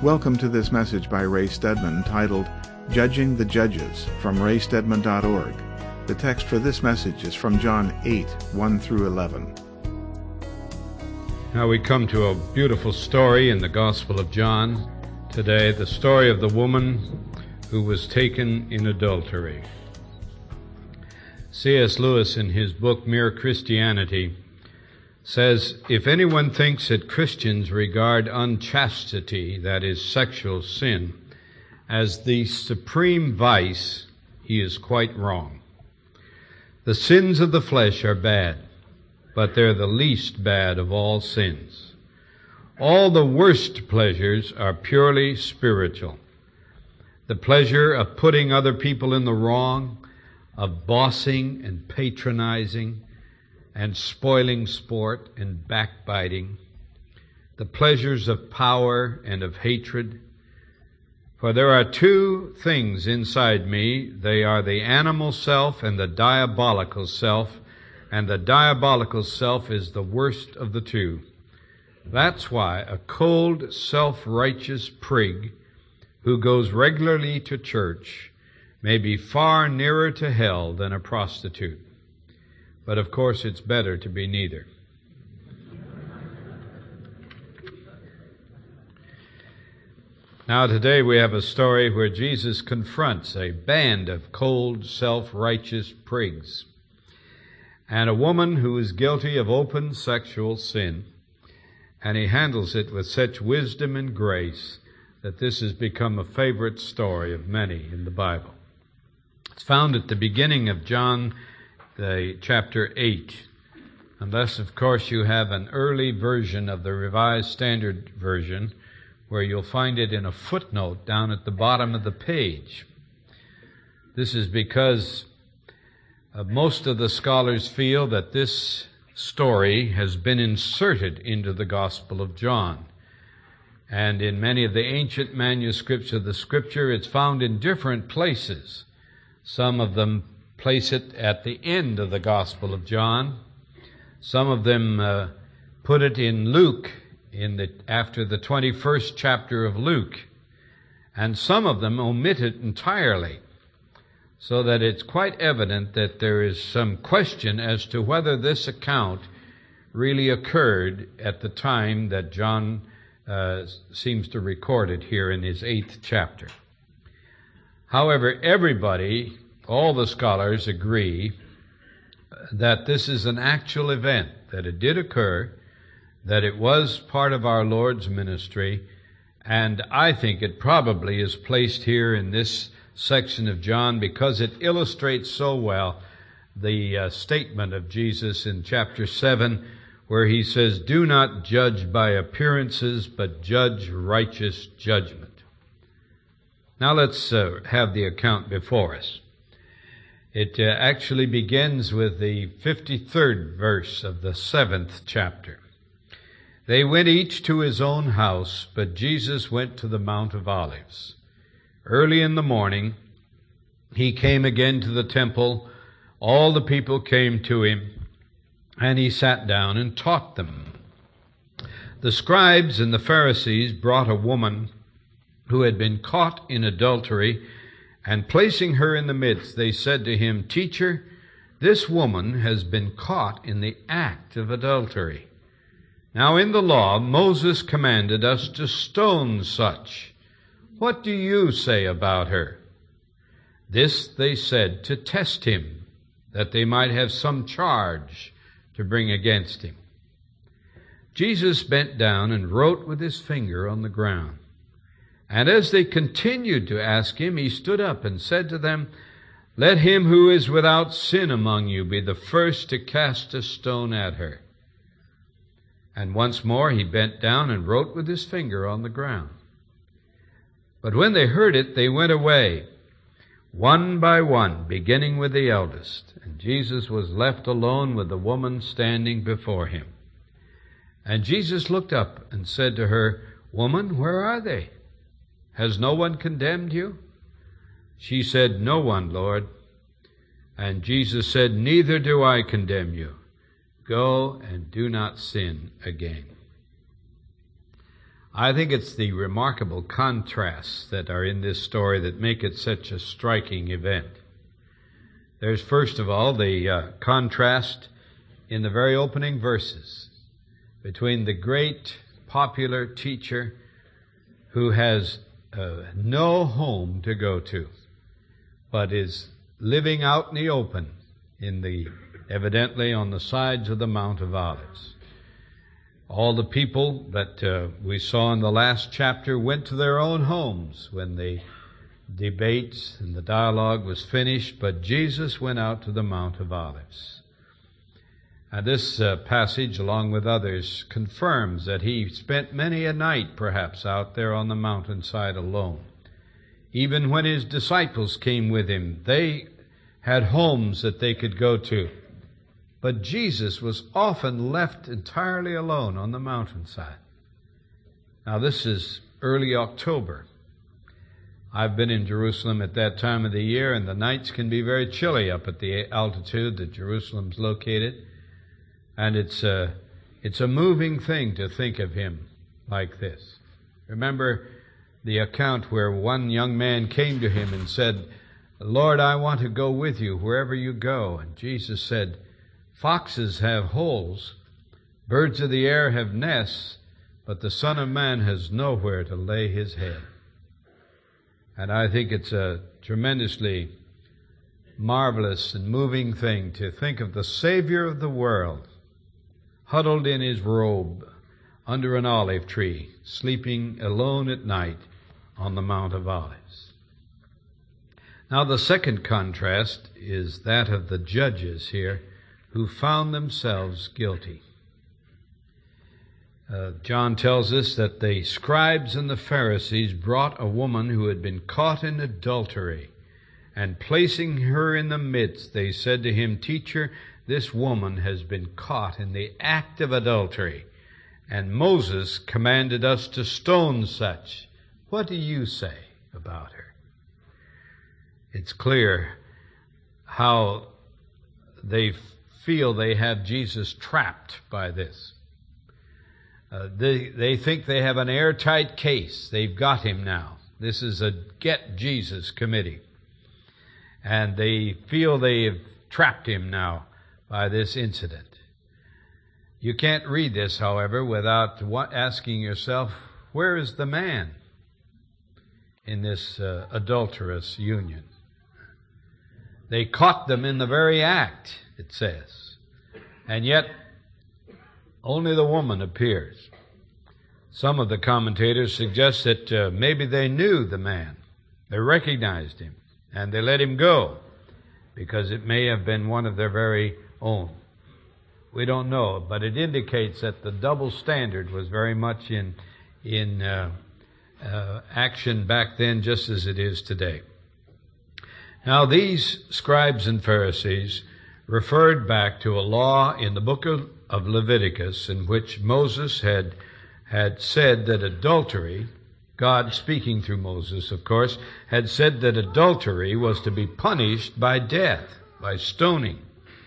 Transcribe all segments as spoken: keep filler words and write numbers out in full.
Welcome to this message by Ray Stedman titled, Judging the Judges, from ray stedman dot org. The text for this message is from John eight, one through eleven. Now we come to a beautiful story in the Gospel of John today, the story of the woman who was taken in adultery. C S Lewis, in his book Mere Christianity, says, if anyone thinks that Christians regard unchastity, that is sexual sin, as the supreme vice, he is quite wrong. The sins of the flesh are bad, but they're the least bad of all sins. All the worst pleasures are purely spiritual. The pleasure of putting other people in the wrong, of bossing and patronizing, and spoiling sport and backbiting, the pleasures of power and of hatred. For there are two things inside me. They are the animal self and the diabolical self, and the diabolical self is the worst of the two. That's why a cold, self-righteous prig who goes regularly to church may be far nearer to hell than a prostitute. But of course it's better to be neither. Now today we have a story where Jesus confronts a band of cold, self-righteous prigs and a woman who is guilty of open sexual sin, and he handles it with such wisdom and grace that this has become a favorite story of many in the Bible. It's found at the beginning of John the chapter eight, unless of course you have an early version of the Revised Standard Version where you'll find it in a footnote down at the bottom of the page. This is because uh, most of the scholars feel that this story has been inserted into the Gospel of John. And in many of the ancient manuscripts of the Scripture, it's found in different places. Some of them place it at the end of the Gospel of John. Some of them uh, put it in Luke, in the after the twenty-first chapter of Luke. And some of them omit it entirely, so that it's quite evident that there is some question as to whether this account really occurred at the time that John uh, seems to record it here in his eighth chapter. However, everybody, all the scholars agree that this is an actual event, that it did occur, that it was part of our Lord's ministry, and I think it probably is placed here in this section of John because it illustrates so well the uh, statement of Jesus in chapter seven, where he says, do not judge by appearances, but judge righteous judgment. Now let's uh, have the account before us. It uh, actually begins with the fifty-third verse of the seventh chapter. They went each to his own house, but Jesus went to the Mount of Olives. Early in the morning, he came again to the temple. All the people came to him, and he sat down and taught them. The scribes and the Pharisees brought a woman who had been caught in adultery, and placing her in the midst, they said to him, Teacher, this woman has been caught in the act of adultery. Now in the law, Moses commanded us to stone such. What do you say about her? This they said to test him, that they might have some charge to bring against him. Jesus bent down and wrote with his finger on the ground. And as they continued to ask him, he stood up and said to them, Let him who is without sin among you be the first to cast a stone at her. And once more he bent down and wrote with his finger on the ground. But when they heard it, they went away, one by one, beginning with the eldest. And Jesus was left alone with the woman standing before him. And Jesus looked up and said to her, Woman, where are they? Has no one condemned you? She said, No one, Lord. And Jesus said, Neither do I condemn you. Go and do not sin again. I think it's the remarkable contrasts that are in this story that make it such a striking event. There's first of all the uh, contrast in the very opening verses between the great popular teacher who has uh, no home to go to, but is living out in the open, in the evidently on the sides of the Mount of Olives. All the people that uh, we saw in the last chapter went to their own homes when the debates and the dialogue was finished, but Jesus went out to the Mount of Olives. And this uh, passage, along with others, confirms that he spent many a night, perhaps, out there on the mountainside alone. Even when his disciples came with him, they had homes that they could go to. But Jesus was often left entirely alone on the mountainside. Now, this is early October. I've been in Jerusalem at that time of the year, and the nights can be very chilly up at the altitude that Jerusalem's located. And it's a, it's a moving thing to think of him like this. Remember the account where one young man came to him and said, "Lord, I want to go with you wherever you go." And Jesus said, "Foxes have holes, birds of the air have nests, but the Son of Man has nowhere to lay his head." And I think it's a tremendously marvelous and moving thing to think of the Savior of the world huddled in his robe under an olive tree, sleeping alone at night on the Mount of Olives. Now, the second contrast is that of the judges here, who found themselves guilty. Uh, John tells us that the scribes and the Pharisees brought a woman who had been caught in adultery, and placing her in the midst, they said to him, "Teacher, this woman has been caught in the act of adultery, and Moses commanded us to stone such. What do you say about her?" It's clear how they feel they have Jesus trapped by this. Uh, they, they think they have an airtight case. They've got him now. This is a Get Jesus committee. And they feel they have trapped him now by this incident. You can't read this, however, without asking yourself, where is the man in this uh, adulterous union? They caught them in the very act, it says. And yet, only the woman appears. Some of the commentators suggest that uh, maybe they knew the man. They recognized him, and they let him go, because it may have been one of their very own. We don't know, but it indicates that the double standard was very much in, in uh, uh, action back then, just as it is today. Now, these scribes and Pharisees referred back to a law in the book of, of Leviticus in which Moses had, had said that adultery, God speaking through Moses, of course, had said that adultery was to be punished by death, by stoning.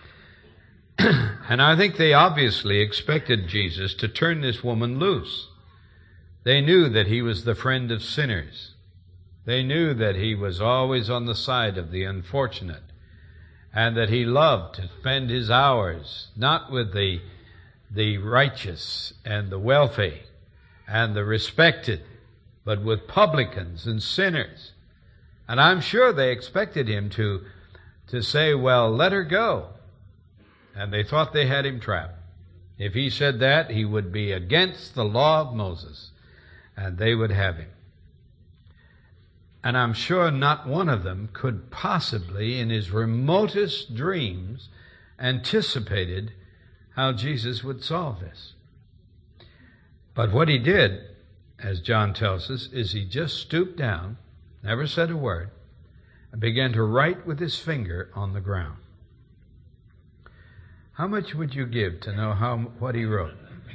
And I think they obviously expected Jesus to turn this woman loose. They knew that he was the friend of sinners. They knew that he was always on the side of the unfortunate, and that he loved to spend his hours not with the, the righteous and the wealthy and the respected, but with publicans and sinners. And I'm sure they expected him to, to say, well, let her go. And they thought they had him trapped. If he said that, he would be against the law of Moses, and they would have him. And I'm sure not one of them could possibly, in his remotest dreams, anticipated how Jesus would solve this. But what he did, as John tells us, is he just stooped down, never said a word, and began to write with his finger on the ground. How much would you give to know how what he wrote?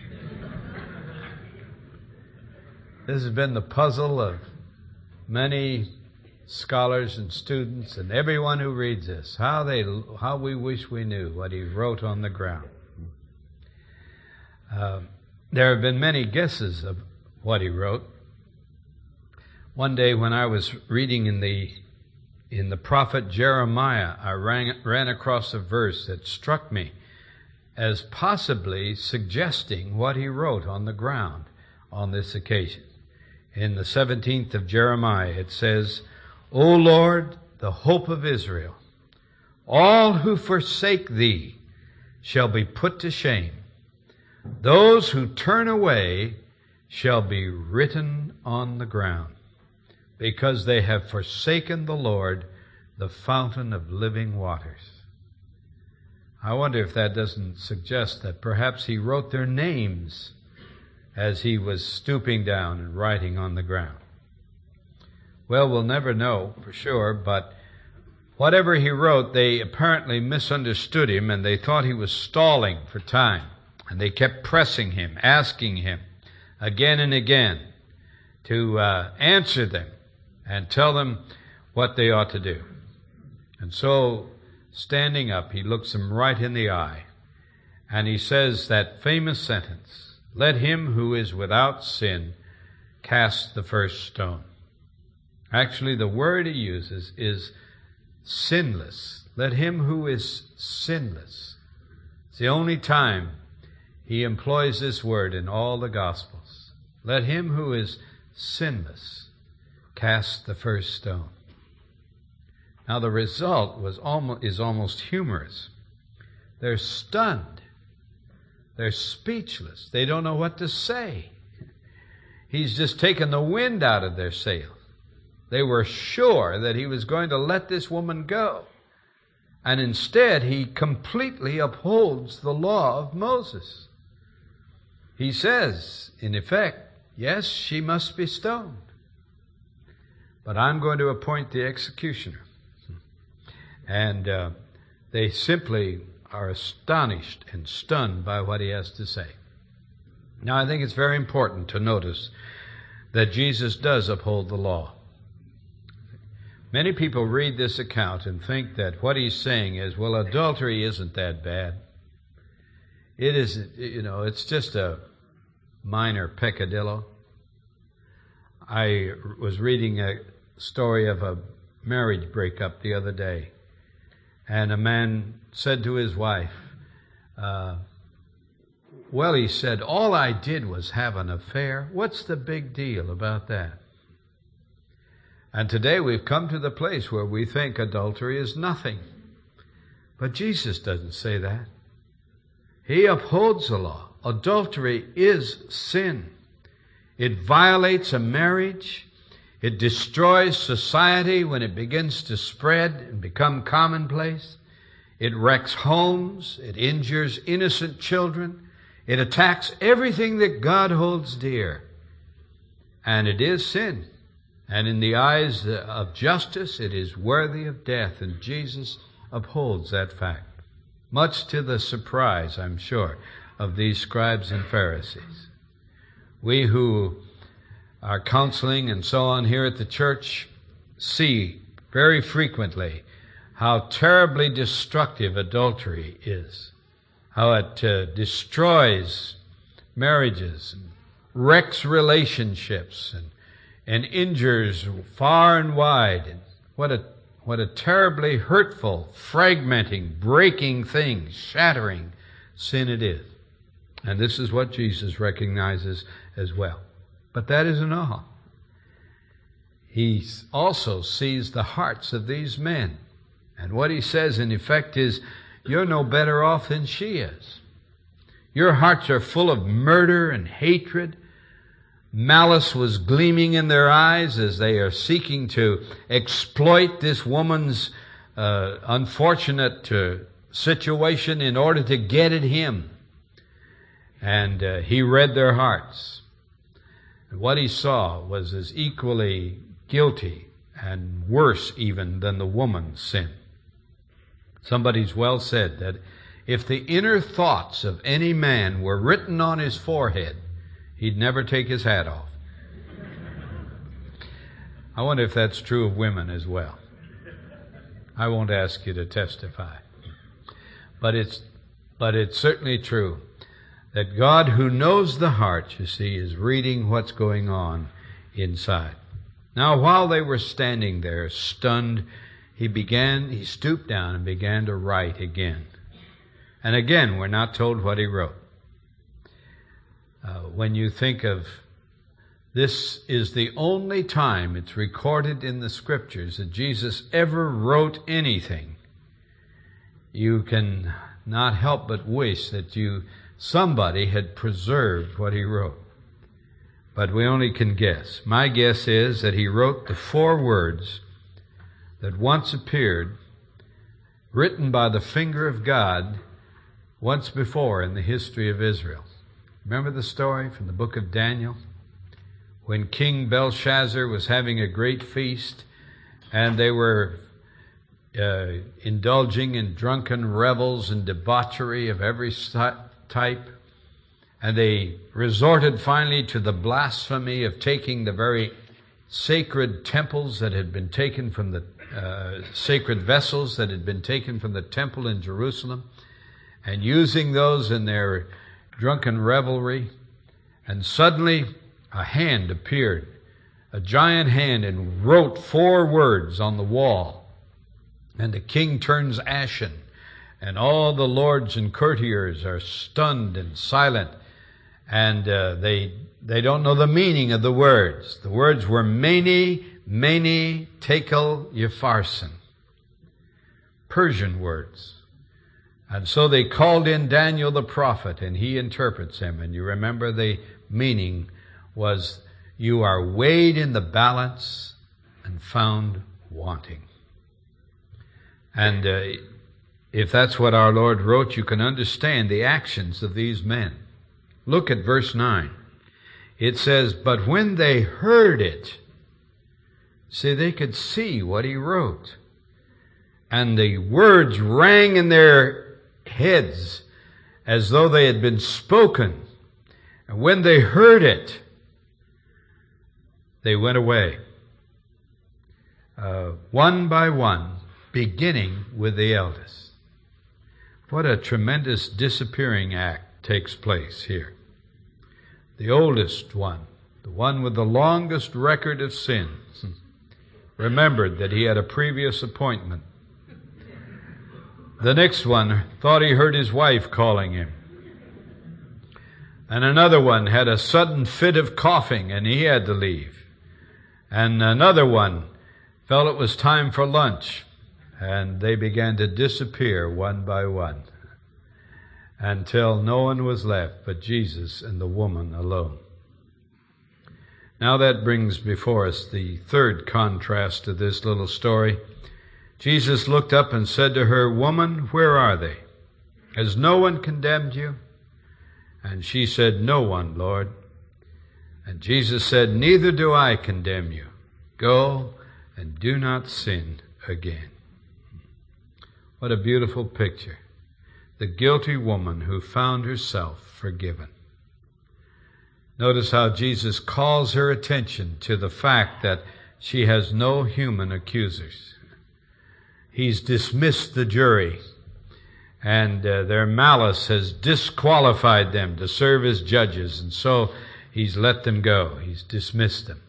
This has been the puzzle of many scholars and students and everyone who reads this. How they, how we wish we knew what he wrote on the ground. Uh, there have been many guesses of what he wrote. One day when I was reading in the in the prophet Jeremiah, I ran, ran across a verse that struck me as possibly suggesting what he wrote on the ground on this occasion. In the seventeenth of Jeremiah, it says, O Lord, the hope of Israel, all who forsake thee shall be put to shame. Those who turn away shall be written on the ground, because they have forsaken the Lord, the fountain of living waters. I wonder if that doesn't suggest that perhaps he wrote their names as he was stooping down and writing on the ground. Well, we'll never know for sure, but whatever he wrote, they apparently misunderstood him, and they thought he was stalling for time. And they kept pressing him, asking him again and again to uh, answer them and tell them what they ought to do. And so, standing up, he looks them right in the eye, and he says that famous sentence, let him who is without sin cast the first stone. Actually, the word he uses is sinless. Let him who is sinless. It's the only time he employs this word in all the Gospels. Let him who is sinless cast the first stone. Now the result was almost, is almost humorous. They're stunned. They're speechless. They don't know what to say. He's just taken the wind out of their sails. They were sure that he was going to let this woman go. And instead, he completely upholds the law of Moses. He says, in effect, yes, she must be stoned, but I'm going to appoint the executioner. And uh, they simply are astonished and stunned by what he has to say. Now, I think it's very important to notice that Jesus does uphold the law. Many people read this account and think that what he's saying is, well, adultery isn't that bad. It is, you know, it's just a minor peccadillo. I was reading a story of a marriage breakup the other day, and a man said to his wife, uh, well, he said, all I did was have an affair. What's the big deal about that? And today we've come to the place where we think adultery is nothing. But Jesus doesn't say that. He upholds the law. Adultery is sin. It violates a marriage. It destroys society when it begins to spread and become commonplace. It wrecks homes. It injures innocent children. It attacks everything that God holds dear. And it is sin. And in the eyes of justice, it is worthy of death. And Jesus upholds that fact, much to the surprise, I'm sure, of these scribes and Pharisees. We who are counseling and so on here at the church see very frequently how terribly destructive adultery is, how it uh, destroys marriages, and wrecks relationships, and and injures far and wide. And what a what a terribly hurtful, fragmenting, breaking thing, shattering sin it is. And this is what Jesus recognizes as well. But that isn't all. He also sees the hearts of these men. And what he says in effect is, you're no better off than she is. Your hearts are full of murder and hatred. Malice was gleaming in their eyes as they are seeking to exploit this woman's uh, unfortunate uh, situation in order to get at him. And uh, he read their hearts. And what he saw was as equally guilty and worse even than the woman's sin. Somebody's well said that if the inner thoughts of any man were written on his forehead, he'd never take his hat off. I wonder if that's true of women as well. I won't ask you to testify. But it's, but it's certainly true that God, who knows the heart, you see, is reading what's going on inside. Now, while they were standing there, stunned, he began, he stooped down and began to write again. And again, we're not told what he wrote. Uh, when you think of this is the only time it's recorded in the Scriptures that Jesus ever wrote anything, you can not help but wish that you somebody had preserved what he wrote. But we only can guess. My guess is that he wrote the four words that once appeared, written by the finger of God once before in the history of Israel. Remember the story from the book of Daniel? When King Belshazzar was having a great feast, and they were uh, indulging in drunken revels and debauchery of every type, and they resorted finally to the blasphemy of taking the very sacred temples that had been taken from the uh, sacred vessels that had been taken from the temple in Jerusalem, and using those in their drunken revelry. And suddenly a hand appeared, a giant hand, and wrote four words on the wall. And the king turns ashen, and all the lords and courtiers are stunned and silent, and uh, they they don't know the meaning of the words. The words were Mene, Mene, Tekel, Upharsin, Persian words. And so they called in Daniel the prophet, and he interprets them. And you remember the meaning was, you are weighed in the balance and found wanting. And uh, if that's what our Lord wrote, you can understand the actions of these men. Look at verse nine. It says, but when they heard it, see, they could see what he wrote. And the words rang in their heads as though they had been spoken. And when they heard it, they went away, uh, one by one, beginning with the eldest. What a tremendous disappearing act takes place here. The oldest one, the one with the longest record of sins, remembered that he had a previous appointment. The next one thought he heard his wife calling him. And another one had a sudden fit of coughing and he had to leave. And another one felt it was time for lunch, and they began to disappear one by one until no one was left but Jesus and the woman alone. Now that brings before us the third contrast to this little story. Jesus looked up and said to her, woman, where are they? Has no one condemned you? And she said, no one, Lord. And Jesus said, neither do I condemn you. Go and do not sin again. What a beautiful picture. The guilty woman who found herself forgiven. Notice how Jesus calls her attention to the fact that she has no human accusers. He's dismissed the jury, and uh, their malice has disqualified them to serve as judges, and so he's let them go. He's dismissed them.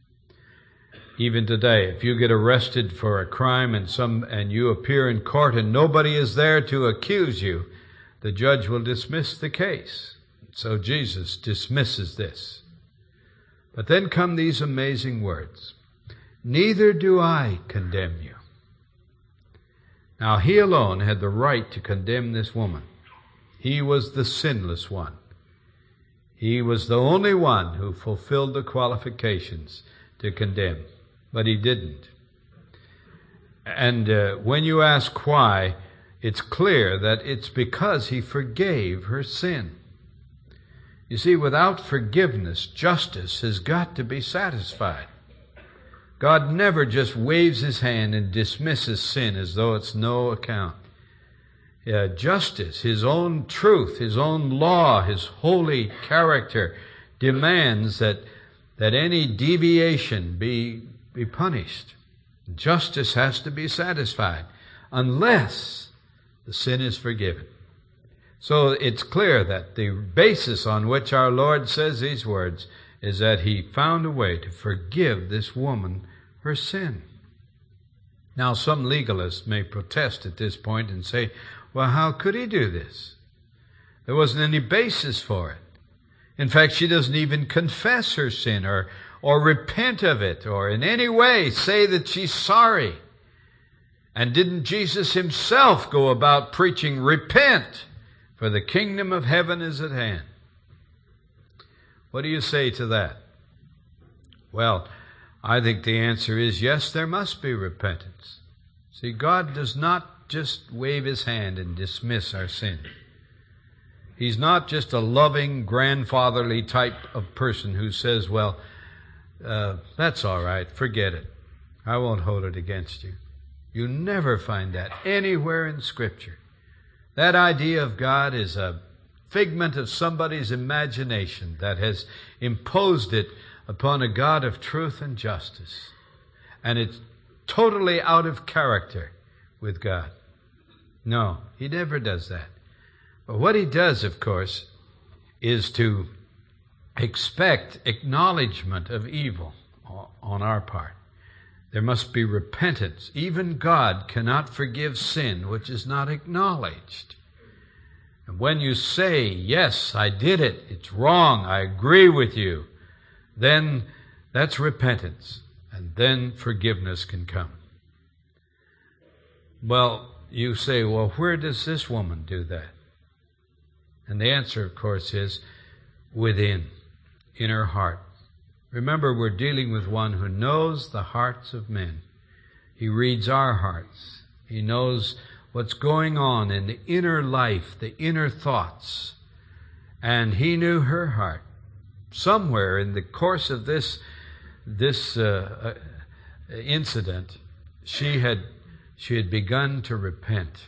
Even today, if you get arrested for a crime and some and you appear in court and nobody is there to accuse you, the judge will dismiss the case. So Jesus dismisses this. But then come these amazing words. Neither do I condemn you. Now, he alone had the right to condemn this woman. He was the sinless one. He was the only one who fulfilled the qualifications to condemn. But he didn't. And uh, when you ask why, it's clear that it's because he forgave her sin. You see, without forgiveness, justice has got to be satisfied. God never just waves his hand and dismisses sin as though it's no account. Uh, justice, his own truth, his own law, his holy character demands that, that any deviation be be punished. Justice has to be satisfied unless the sin is forgiven. So it's clear that the basis on which our Lord says these words is that he found a way to forgive this woman her sin. Now, some legalists may protest at this point and say, well, how could he do this? There wasn't any basis for it. In fact, she doesn't even confess her sin or, or repent of it or in any way say that she's sorry. And didn't Jesus himself go about preaching, repent, for the kingdom of heaven is at hand? What do you say to that? Well, I think the answer is yes, there must be repentance. See, God does not just wave his hand and dismiss our sin. He's not just a loving, grandfatherly type of person who says, well, uh, that's all right, forget it. I won't hold it against you. You never find that anywhere in Scripture. That idea of God is a figment of somebody's imagination that has imposed it upon a God of truth and justice. And it's totally out of character with God. No, he never does that. But what he does, of course, is to expect acknowledgement of evil on our part. There must be repentance. Even God cannot forgive sin which is not acknowledged. And when you say, yes, I did it, it's wrong, I agree with you, then that's repentance. And then forgiveness can come. Well, you say, well, where does this woman do that? And the answer, of course, is within, in her heart. Remember, we're dealing with one who knows the hearts of men. He reads our hearts. He knows what's going on in the inner life, the inner thoughts. And he knew her heart. Somewhere in the course of this, this uh, uh, incident, she had, she had begun to repent.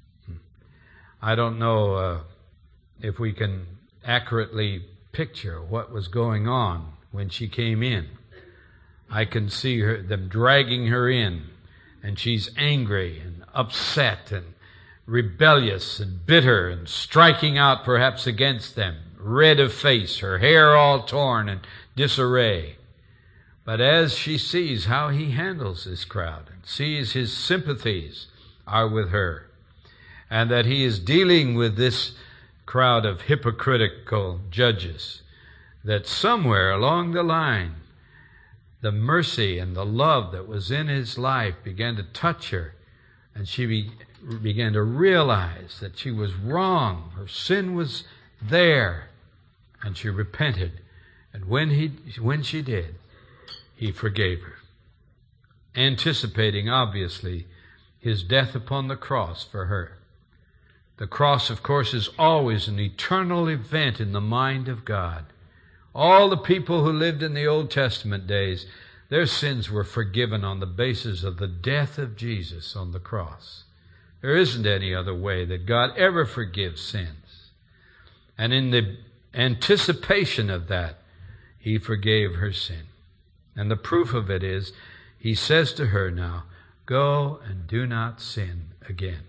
I don't know uh, if we can accurately picture what was going on when she came in. I can see her, them dragging her in, and she's angry and upset and rebellious and bitter and striking out perhaps against them, red of face, her hair all torn and disarray. But as she sees how he handles this crowd and sees his sympathies are with her, and that he is dealing with this crowd of hypocritical judges, that somewhere along the line, the mercy and the love that was in his life began to touch her, and she be, began to realize that she was wrong. Her sin was there, and she repented. And when he, when she did, he forgave her, anticipating, obviously, his death upon the cross for her. The cross, of course, is always an eternal event in the mind of God. All the people who lived in the Old Testament days, their sins were forgiven on the basis of the death of Jesus on the cross. There isn't any other way that God ever forgives sins. And in the anticipation of that, he forgave her sin. And the proof of it is, he says to her now, go and do not sin again.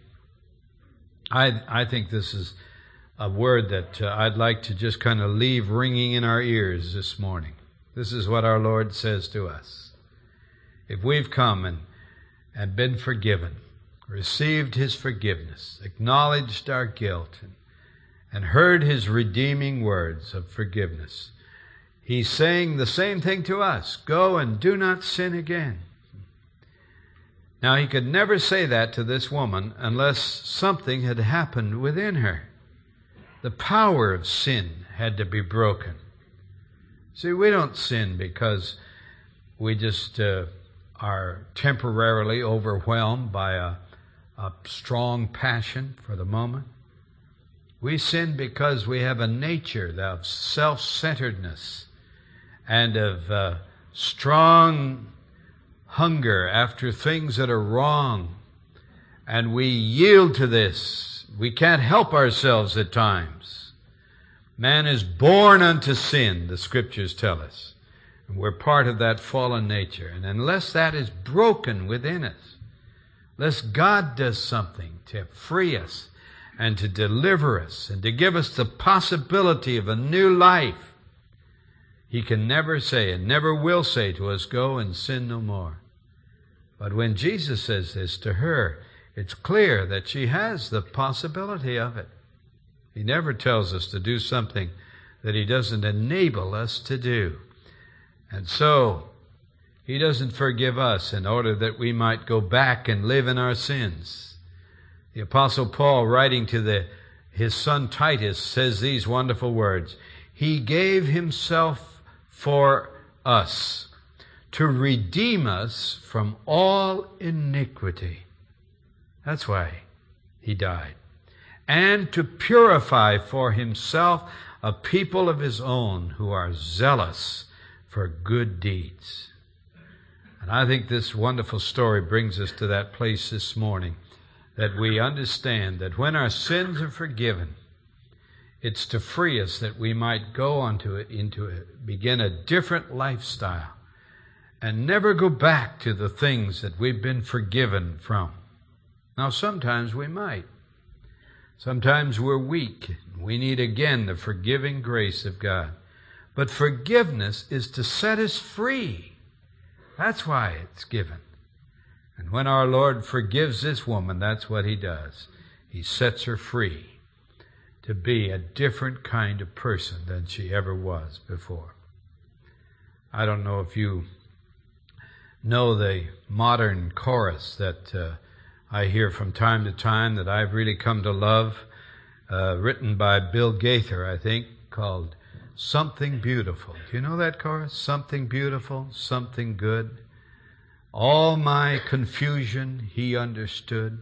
I, I think this is a word that uh, I'd like to just kind of leave ringing in our ears this morning. This is what our Lord says to us. If we've come and, and been forgiven, received his forgiveness, acknowledged our guilt, and, and heard his redeeming words of forgiveness, he's saying the same thing to us. Go and do not sin again. Now, he could never say that to this woman unless something had happened within her. The power of sin had to be broken. See, we don't sin because we just uh, are temporarily overwhelmed by a, a strong passion for the moment. We sin because we have a nature of self-centeredness and of uh, strong hunger after things that are wrong. And we yield to this. We can't help ourselves at times. Man is born unto sin, the Scriptures tell us. And we're part of that fallen nature. And unless that is broken within us, unless God does something to free us and to deliver us and to give us the possibility of a new life, He can never say and never will say to us, go and sin no more. But when Jesus says this to her, it's clear that she has the possibility of it. He never tells us to do something that He doesn't enable us to do. And so, He doesn't forgive us in order that we might go back and live in our sins. The Apostle Paul, writing to the, his son Titus, says these wonderful words, He gave Himself for us to redeem us from all iniquity. That's why He died. And to purify for Himself a people of His own who are zealous for good deeds. And I think this wonderful story brings us to that place this morning, that we understand that when our sins are forgiven, it's to free us that we might go on to it, into it, begin a different lifestyle and never go back to the things that we've been forgiven from. Now, sometimes we might. Sometimes we're weak. We need again the forgiving grace of God. But forgiveness is to set us free. That's why it's given. And when our Lord forgives this woman, that's what He does. He sets her free to be a different kind of person than she ever was before. I don't know if you know the modern chorus that uh, I hear from time to time that I've really come to love, uh, written by Bill Gaither, I think, called Something Beautiful. Do you know that chorus? Something beautiful, something good. All my confusion He understood.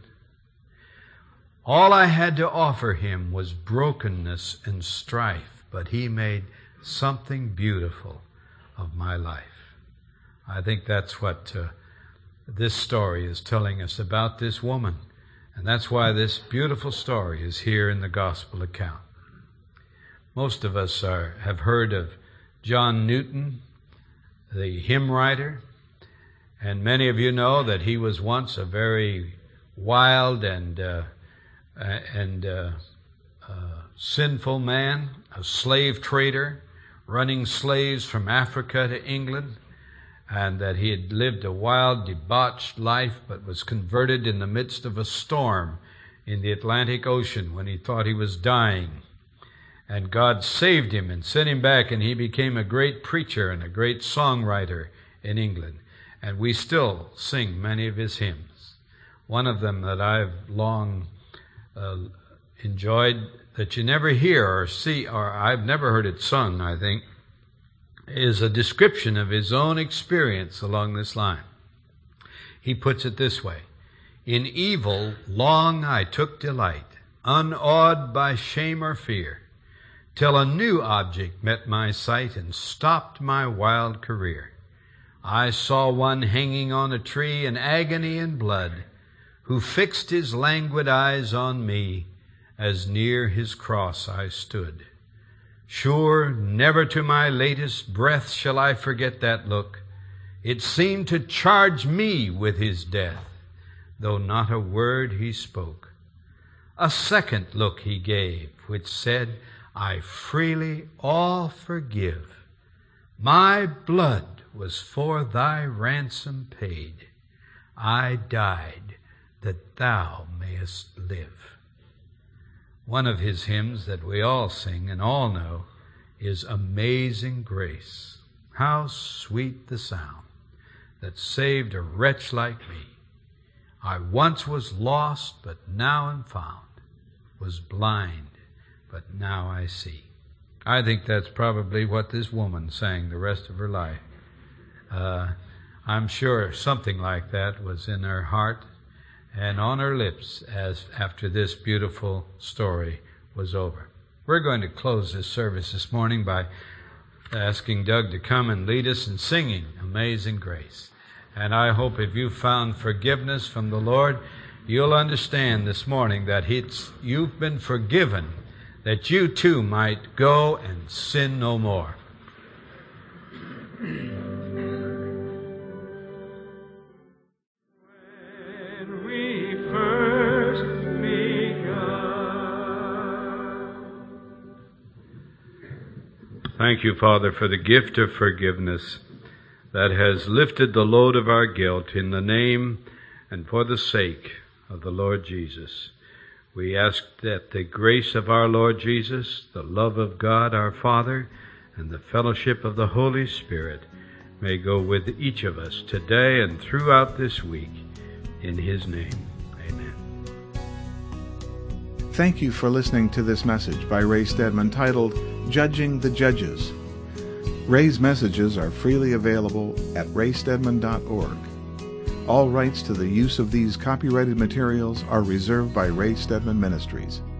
All I had to offer Him was brokenness and strife, but He made something beautiful of my life. I think that's what uh, this story is telling us about this woman. And that's why this beautiful story is here in the gospel account. Most of us are, have heard of John Newton, the hymn writer, and many of you know that he was once a very wild and uh, and uh, uh, sinful man, a slave trader, running slaves from Africa to England, and that he had lived a wild, debauched life, but was converted in the midst of a storm in the Atlantic Ocean when he thought he was dying. And God saved him and sent him back, and he became a great preacher and a great songwriter in England. And we still sing many of his hymns. One of them that I've long uh, enjoyed, that you never hear or see, or I've never heard it sung, I think, is a description of his own experience along this line. He puts it this way: in evil long I took delight, unawed by shame or fear, till a new object met my sight and stopped my wild career. I saw one hanging on a tree in agony and blood, who fixed his languid eyes on me as near his cross I stood. Sure, never to my latest breath shall I forget that look. It seemed to charge me with his death, though not a word he spoke. A second look he gave, which said, I freely all forgive. My blood was for thy ransom paid. I died that thou mayest live. One of his hymns that we all sing and all know is Amazing Grace. How sweet the sound that saved a wretch like me. I once was lost, but now am found, was blind, but now I see. I think that's probably what this woman sang the rest of her life. Uh, I'm sure something like that was in her heart and on her lips as after this beautiful story was over. We're going to close this service this morning by asking Doug to come and lead us in singing Amazing Grace. And I hope if you found forgiveness from the Lord, you'll understand this morning that it's, you've been forgiven, that you too might go and sin no more. When we first begun. Thank you, Father, for the gift of forgiveness that has lifted the load of our guilt in the name and for the sake of the Lord Jesus. We ask that the grace of our Lord Jesus, the love of God our Father, and the fellowship of the Holy Spirit may go with each of us today and throughout this week. In his name, amen. Thank you for listening to this message by Ray Stedman titled, Judging the Judges. Ray's messages are freely available at ray stedman dot org. All rights to the use of these copyrighted materials are reserved by Ray Stedman Ministries.